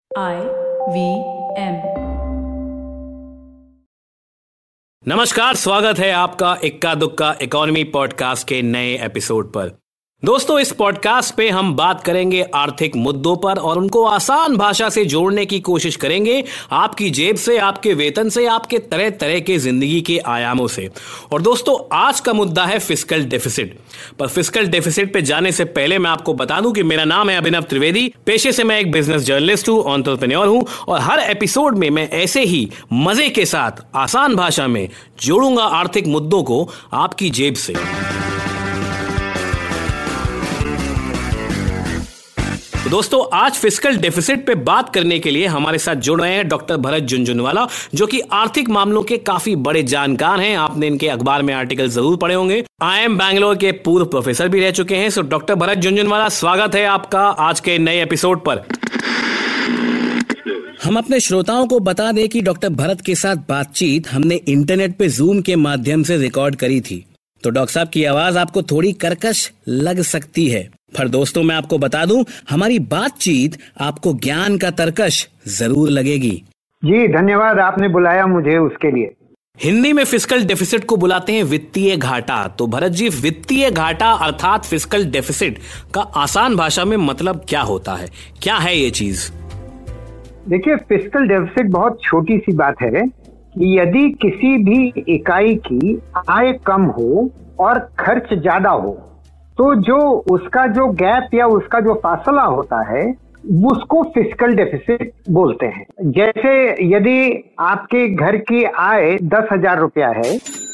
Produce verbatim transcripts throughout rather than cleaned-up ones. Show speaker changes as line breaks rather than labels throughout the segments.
आई V M.
नमस्कार, स्वागत है आपका इक्का दुक्का इकोनॉमी पॉडकास्ट के नए एपिसोड पर। दोस्तों, इस पॉडकास्ट पे हम बात करेंगे आर्थिक मुद्दों पर और उनको आसान भाषा से जोड़ने की कोशिश करेंगे आपकी जेब से, आपके वेतन से, आपके तरह तरह के जिंदगी के आयामों से। और दोस्तों, आज का मुद्दा है फिस्कल डेफिसिट। पर फिस्कल डेफिसिट पे जाने से पहले मैं आपको बता दूं कि मेरा नाम है अभिनव त्रिवेदी। पेशे से मैं एक बिजनेस जर्नलिस्ट हूं, एंटरप्रेन्योर हूं और हर एपिसोड में मैं ऐसे ही मजे के साथ आसान भाषा में जोड़ूंगा आर्थिक मुद्दों को आपकी जेब से। दोस्तों, आज फिस्कल डेफिसिट पे बात करने के लिए हमारे साथ जुड़ रहे हैं डॉक्टर भरत झुनझुनवाला, जो कि आर्थिक मामलों के काफी बड़े जानकार हैं। आपने इनके अखबार में आर्टिकल जरूर पढ़े होंगे। आई एम बैंगलोर के पूर्व प्रोफेसर भी रह चुके हैं। सो डॉक्टर भरत झुनझुनवाला, स्वागत है आपका आज के नए एपिसोड पर। हम अपने श्रोताओं को बता दें कि डॉक्टर भरत के साथ बातचीत हमने इंटरनेट पे जूम के माध्यम से रिकॉर्ड करी थी, तो डॉक्टर साहब की आवाज आपको थोड़ी कर्कश लग सकती है। पर दोस्तों, मैं आपको बता दूं, हमारी बातचीत आपको ज्ञान का तरकश जरूर लगेगी।
जी धन्यवाद, आपने बुलाया मुझे उसके लिए।
हिंदी में फिस्कल डेफिसिट को बुलाते हैं वित्तीय घाटा। तो भरत जी, वित्तीय घाटा अर्थात फिस्कल डेफिसिट का आसान भाषा में मतलब क्या होता है? क्या है ये चीज?
देखिए, फिस्कल डेफिसिट बहुत छोटी सी बात है कि यदि किसी भी इकाई की आय कम हो और खर्च ज्यादा हो, तो जो उसका जो गैप या उसका जो फासला होता है उसको फिस्कल डेफिसिट बोलते हैं। जैसे यदि आपके घर की आय दस हजार रुपया है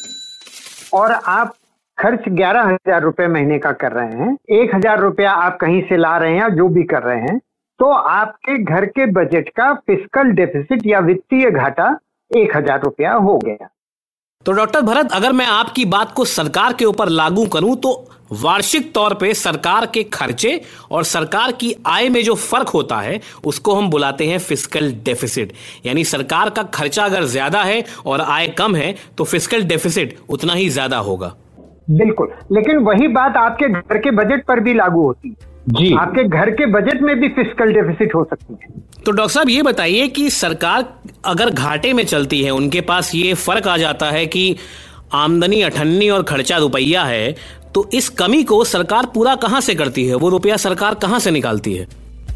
और आप खर्च ग्यारह हजार रुपये महीने का कर रहे हैं, एक हजार रुपया आप कहीं से ला रहे हैं या जो भी कर रहे हैं, तो आपके घर के बजट का फिस्कल डेफिसिट या वित्तीय घाटा एक हजार रुपया हो गया।
तो डॉक्टर भरत, अगर मैं आपकी बात को सरकार के ऊपर लागू करूं तो वार्षिक तौर पे सरकार के खर्चे और सरकार की आय में जो फर्क होता है उसको हम बुलाते हैं फिस्कल डेफिसिट। यानी सरकार का खर्चा अगर ज्यादा है और आय कम है तो फिस्कल डेफिसिट उतना ही ज्यादा होगा।
बिल्कुल, लेकिन वही बात आपके घर के बजट पर भी लागू होती है। जी, आपके घर के बजट में भी फिस्कल डेफिसिट हो सकती है।
तो डॉक्टर साहब, ये बताइए कि सरकार अगर घाटे में चलती है, उनके पास ये फर्क आ जाता है कि आमदनी अठन्नी और खर्चा रुपया है, तो इस कमी को सरकार पूरा कहां से करती है? वो रुपया सरकार कहां से निकालती है?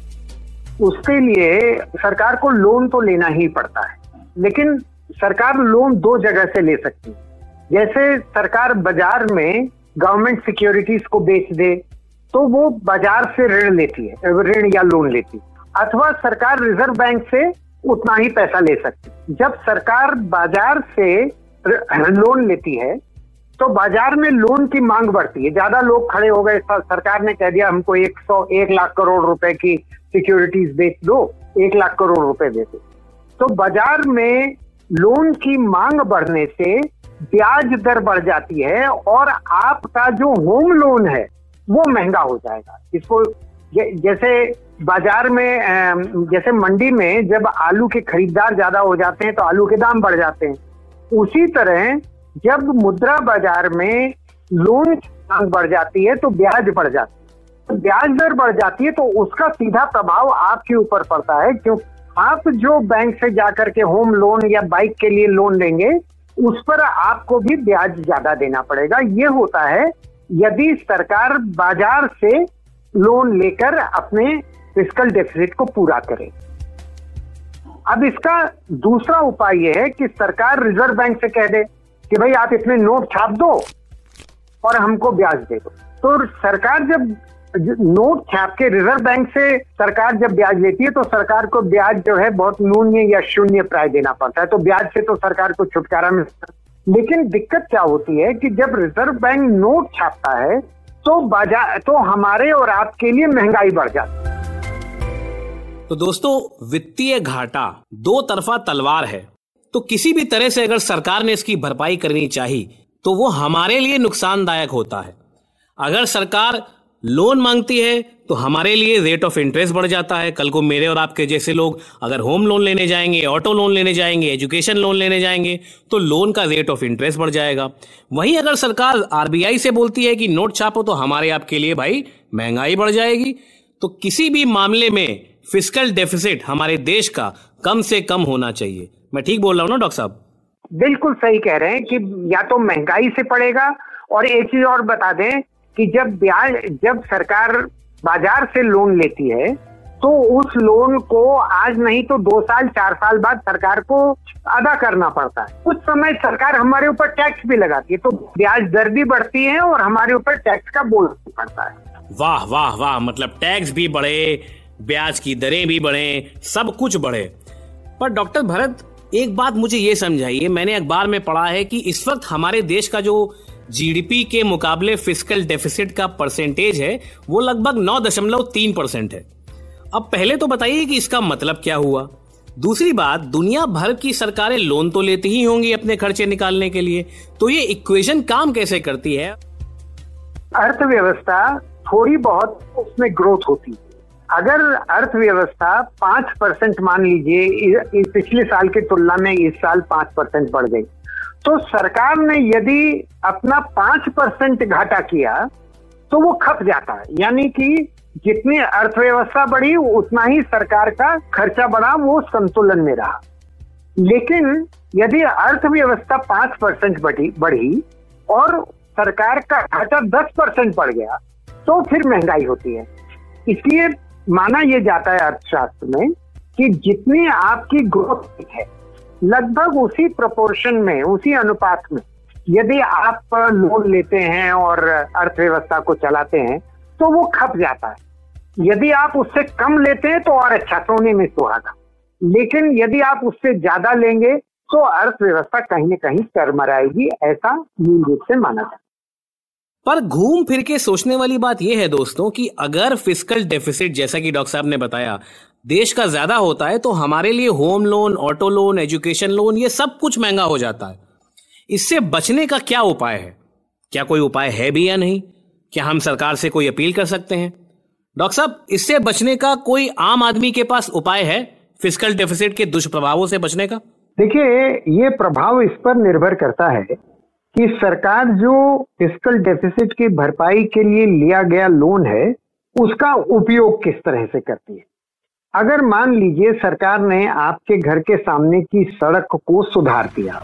उसके लिए सरकार को लोन तो लेना ही पड़ता है, लेकिन सरकार लोन दो जगह से ले सकती है। जैसे सरकार बाजार में गवर्नमेंट सिक्योरिटीज को बेच दे तो वो बाजार से ऋण लेती है, ऋण या लोन लेती है, अथवा सरकार रिजर्व बैंक से उतना ही पैसा ले सकती है। जब सरकार बाजार से लोन लेती है तो बाजार में लोन की मांग बढ़ती है, ज्यादा लोग खड़े हो गए, सरकार ने कह दिया हमको एक सौ एक लाख करोड़ रुपए की सिक्योरिटीज बेच दो, एक लाख करोड़ रुपए दे दो। तो बाजार में लोन की मांग बढ़ने से ब्याज दर बढ़ जाती है और आपका जो होम लोन है वो महंगा हो जाएगा। इसको जैसे बाजार में, जैसे मंडी में जब आलू के खरीदार ज्यादा हो जाते हैं तो आलू के दाम बढ़ जाते हैं, उसी तरह जब मुद्रा बाजार में लोन की मांग बढ़ जाती है तो ब्याज बढ़ जाती है। तो ब्याज दर बढ़ जाती है तो उसका सीधा प्रभाव आपके ऊपर पड़ता है, क्योंकि आप जो बैंक से जाकर के होम लोन या बाइक के लिए लोन लेंगे उस पर आपको भी ब्याज ज्यादा देना पड़ेगा। ये होता है यदि सरकार बाजार से लोन लेकर अपने फिस्कल डेफिसिट को पूरा करे। अब इसका दूसरा उपाय यह है कि सरकार रिजर्व बैंक से कह दे कि भाई आप इतने नोट छाप दो और हमको ब्याज दे दो। तो सरकार जब नोट छाप के रिजर्व बैंक से सरकार जब ब्याज लेती है तो सरकार को ब्याज जो है बहुत न्यून्य या शून्य प्राय देना पड़ता है, तो ब्याज से तो सरकार को छुटकारा मिलता है। लेकिन दिक्कत क्या होती है कि जब रिजर्व बैंक नोट छापता है तो बाजार तो हमारे और आपके लिए महंगाई बढ़ जाती है।
तो दोस्तों, वित्तीय घाटा दो तरफा तलवार है। तो किसी भी तरह से अगर सरकार ने इसकी भरपाई करनी चाहिए तो वो हमारे लिए नुकसानदायक होता है। अगर सरकार लोन मांगती है तो हमारे लिए रेट ऑफ इंटरेस्ट बढ़ जाता है। कल को मेरे और आपके जैसे लोग अगर होम लोन लेने जाएंगे, ऑटो लोन लेने जाएंगे, एजुकेशन लोन लेने जाएंगे तो लोन का रेट ऑफ इंटरेस्ट बढ़ जाएगा। वहीं अगर सरकार आरबीआई से बोलती है कि नोट छापो तो हमारे आपके लिए भाई महंगाई बढ़ जाएगी। तो किसी भी मामले में फिस्कल डेफिसिट हमारे देश का कम से कम होना चाहिए। मैं ठीक बोल रहा हूँ ना डॉक्टर साहब?
बिल्कुल सही कह रहे हैं कि या तो महंगाई से पड़ेगा, और एक चीज और बता दें कि जब ब्याज जब सरकार बाजार से लोन लेती है तो उस लोन को आज नहीं तो दो साल चार साल बाद सरकार को अदा करना पड़ता है। उस समय सरकार हमारे ऊपर टैक्स भी लगाती है, तो ब्याज दर भी बढ़ती है और हमारे ऊपर टैक्स का बोझ भी पड़ता है।
वाह वाह वाह, मतलब टैक्स भी बढ़े, ब्याज की दरें भी बढ़े, सब कुछ बढ़े। पर डॉक्टर भरत, एक बात मुझे ये समझाइए, मैंने अखबार में पढ़ा है कि इस वक्त हमारे देश का जो जीडीपी के मुकाबले फिस्कल डेफिसिट का परसेंटेज है वो लगभग नौ दशमलव तीन परसेंट है। अब पहले तो बताइए कि इसका मतलब क्या हुआ। दूसरी बात, दुनिया भर की सरकारें लोन तो लेती ही होंगी अपने खर्चे निकालने के लिए, तो ये इक्वेशन काम कैसे करती है?
अर्थव्यवस्था थोड़ी बहुत उसमें ग्रोथ होती है। अगर अर्थव्यवस्था पांच परसेंट मान लीजिए पिछले साल की तुलना में इस साल पांच परसेंट बढ़ गई, तो सरकार ने यदि अपना पांच परसेंट घाटा किया तो वो खप जाता है। यानी कि जितनी अर्थव्यवस्था बढ़ी उतना ही सरकार का खर्चा बढ़ा, वो संतुलन में रहा। लेकिन यदि अर्थव्यवस्था पांच परसेंट बढ़ी बढ़ी और सरकार का घाटा दस परसेंट बढ़ गया तो फिर महंगाई होती है। इसलिए माना यह जाता है अर्थशास्त्र में कि जितनी आपकी ग्रोथ है लगभग उसी प्रोपोर्शन में, उसी अनुपात में यदि आप लोन लेते हैं और अर्थव्यवस्था को चलाते हैं तो वो खप जाता है। यदि आप उससे कम लेते हैं तो और अच्छा, सोने में सुहागा। लेकिन यदि आप उससे ज्यादा लेंगे तो अर्थव्यवस्था कहीं न कहीं करमराएगी, ऐसा मूल रूप से माना जाता है।
पर घूम फिर के सोचने वाली बात यह है दोस्तों कि अगर फिस्कल डेफिसिट, जैसा कि डॉक्टर साहब ने बताया, देश का ज्यादा होता है तो हमारे लिए home loan, auto loan, education loan, ये सब कुछ महंगा हो जाता है। इससे बचने का क्या उपाय है? क्या कोई उपाय है भी या नहीं? क्या हम सरकार से कोई अपील कर सकते हैं? डॉक्टर साहब, इससे बचने का कोई आम आदमी के पास उपाय है फिस्कल डेफिसिट के दुष्प्रभावों से बचने का?
देखिए, ये प्रभाव इस पर निर्भर करता है कि सरकार जो फिस्कल डेफिसिट की भरपाई के लिए लिया गया लोन है उसका उपयोग किस तरह से करती है। अगर मान लीजिए सरकार ने आपके घर के सामने की सड़क को सुधार दिया,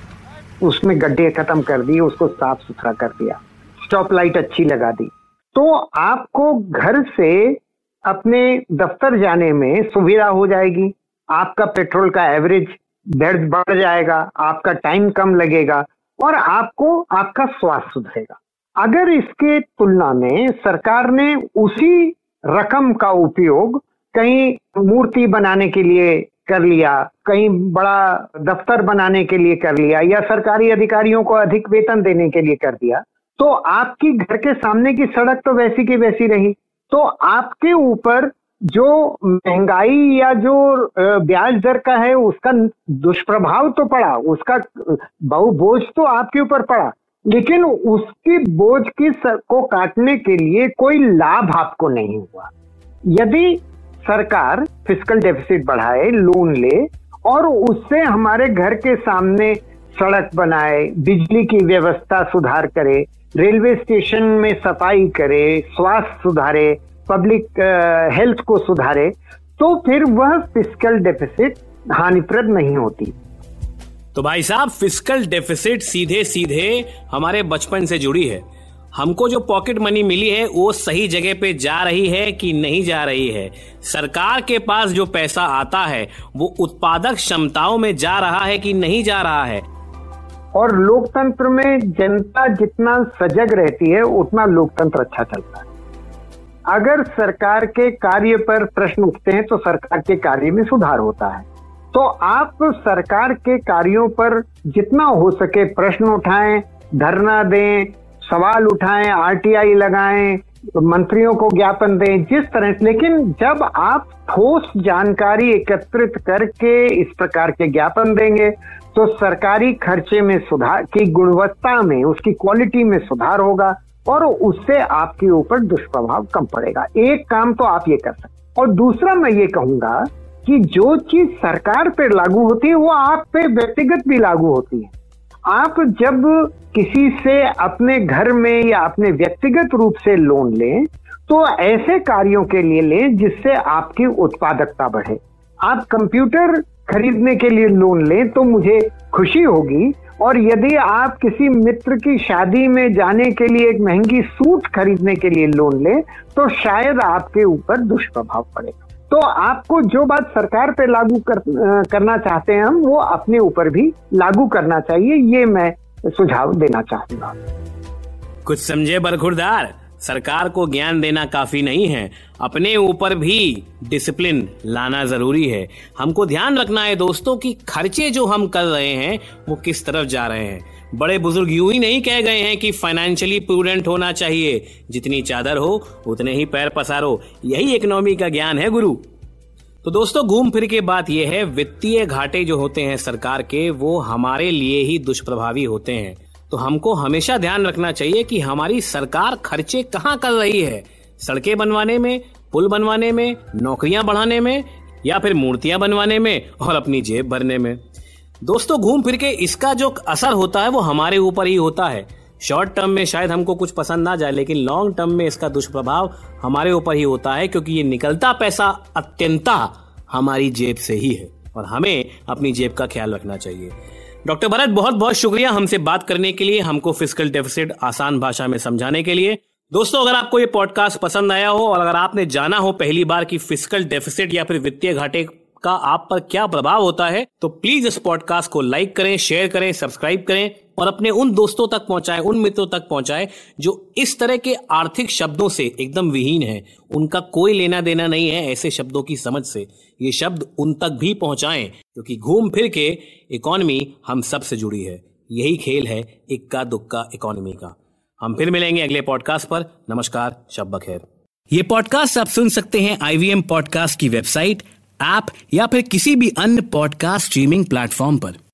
उसमें गड्ढे खत्म कर दिए, उसको साफ सुथरा कर दिया, स्टॉप लाइट अच्छी लगा दी, तो आपको घर से अपने दफ्तर जाने में सुविधा हो जाएगी। आपका पेट्रोल का एवरेज दर बढ़ जाएगा, आपका टाइम कम लगेगा और आपको आपका स्वास्थ्य सुधरेगा। अगर इसके तुलना में सरकार ने उसी रकम का उपयोग कहीं मूर्ति बनाने के लिए कर लिया, कहीं बड़ा दफ्तर बनाने के लिए कर लिया, या सरकारी अधिकारियों को अधिक वेतन देने के लिए कर दिया, तो आपकी घर के सामने की सड़क तो वैसी की वैसी रही। तो आपके ऊपर जो महंगाई या जो ब्याज दर का है उसका दुष्प्रभाव तो पड़ा, उसका बहु बोझ तो आपके ऊपर पड़ा, लेकिन उसकी बोझ की को काटने के लिए कोई लाभ आपको नहीं हुआ। यदि सरकार फिस्कल डेफिसिट बढ़ाए, लोन ले और उससे हमारे घर के सामने सड़क बनाए, बिजली की व्यवस्था सुधार करे, रेलवे स्टेशन में सफाई करे, स्वास्थ्य सुधारे, पब्लिक हेल्थ को सुधारे, तो फिर वह फिस्कल डेफिसिट हानिप्रद नहीं होती।
तो भाई साहब, फिस्कल डेफिसिट सीधे सीधे हमारे बचपन से जुड़ी है। हमको जो पॉकेट मनी मिली है वो सही जगह पे जा रही है कि नहीं जा रही है? सरकार के पास जो पैसा आता है वो उत्पादक क्षमताओं में जा रहा है कि नहीं जा रहा है?
और लोकतंत्र में जनता जितना सजग रहती है उतना लोकतंत्र अच्छा चलता है। अगर सरकार के कार्य पर प्रश्न उठते हैं तो सरकार के कार्य में सुधार होता है। तो आप सरकार के कार्यों पर जितना हो सके प्रश्न उठाएं, धरना दें, सवाल उठाएं, आरटीआई लगाएं, मंत्रियों को ज्ञापन दें, जिस तरह से। लेकिन जब आप ठोस जानकारी एकत्रित करके इस प्रकार के ज्ञापन देंगे तो सरकारी खर्चे में सुधार की गुणवत्ता में, उसकी क्वालिटी में सुधार होगा और उससे आपके ऊपर दुष्प्रभाव कम पड़ेगा। एक काम तो आप ये कर सकते। और दूसरा मैं ये कहूंगा कि जो चीज सरकार पे लागू होती है वो आप पे व्यक्तिगत भी लागू होती है। आप जब किसी से अपने घर में या अपने व्यक्तिगत रूप से लोन लें तो ऐसे कार्यों के लिए लें जिससे आपकी उत्पादकता बढ़े। आप कंप्यूटर खरीदने के लिए लोन लें तो मुझे खुशी होगी, और यदि आप किसी मित्र की शादी में जाने के लिए एक महंगी सूट खरीदने के लिए लोन लें तो शायद आपके ऊपर दुष्प्रभाव पड़ेगा। तो आपको जो बात सरकार पे लागू कर, करना चाहते हैं हम, वो अपने ऊपर भी लागू करना चाहिए, ये मैं सुझाव देना चाहूंगा।
कुछ समझे बरखुरदार, सरकार को ज्ञान देना काफी नहीं है, अपने ऊपर भी डिसिप्लिन लाना जरूरी है। हमको ध्यान रखना है दोस्तों कि खर्चे जो हम कर रहे हैं वो किस तरफ जा रहे हैं। बड़े बुजुर्ग यूं ही नहीं कह गए हैं कि फाइनेंशियली प्रूडेंट होना चाहिए, जितनी चादर हो उतने ही पैर पसारो, यही इकोनॉमी का ज्ञान है गुरु। तो दोस्तों घूम फिर के बात यह है, वित्तीय घाटे जो होते हैं सरकार के वो हमारे लिए ही दुष्प्रभावी होते हैं। तो हमको हमेशा ध्यान रखना चाहिए कि हमारी सरकार खर्चे कहाँ कर रही है, सड़कें बनवाने में, पुल बनवाने में, नौकरियां बढ़ाने में, या फिर मूर्तियां बनवाने में और अपनी जेब भरने में। दोस्तों घूम फिर के इसका जो असर होता है वो हमारे ऊपर ही होता है। शॉर्ट टर्म में शायद हमको कुछ पसंद ना जाए, लेकिन लॉन्ग टर्म में इसका दुष्प्रभाव हमारे ऊपर ही होता है, क्योंकि ये निकलता पैसा अत्यंता हमारी जेब से ही है और हमें अपनी जेब का ख्याल रखना चाहिए। डॉक्टर भरत बहुत बहुत शुक्रिया हमसे बात करने के लिए, हमको फिस्कल डेफिसिट आसान भाषा में समझाने के लिए। दोस्तों अगर आपको ये पॉडकास्ट पसंद आया हो और अगर आपने जाना हो पहली बार कि फिस्कल डेफिसिट या फिर वित्तीय घाटे का आप पर क्या प्रभाव होता है, तो प्लीज इस पॉडकास्ट को लाइक करें, शेयर करें, सब्सक्राइब करें और अपने उन दोस्तों तक पहुंचाएं, उन मित्रों तक पहुंचाएं जो इस तरह के आर्थिक शब्दों से एकदम विहीन है, उनका कोई लेना देना नहीं है ऐसे शब्दों की समझ से। ये शब्द उन तक भी पहुंचाएं, क्योंकि घूम फिर के इकोनॉमी हम सब से जुड़ी है। यही खेल है इक्का दुक्का इकोनॉमी का। हम फिर मिलेंगे अगले पॉडकास्ट पर। नमस्कार, शब बखैर। ये पॉडकास्ट आप सुन सकते हैं आई वी एम पॉडकास्ट की वेबसाइट, ऐप या फिर किसी भी अन्य पॉडकास्ट स्ट्रीमिंग प्लेटफॉर्म पर।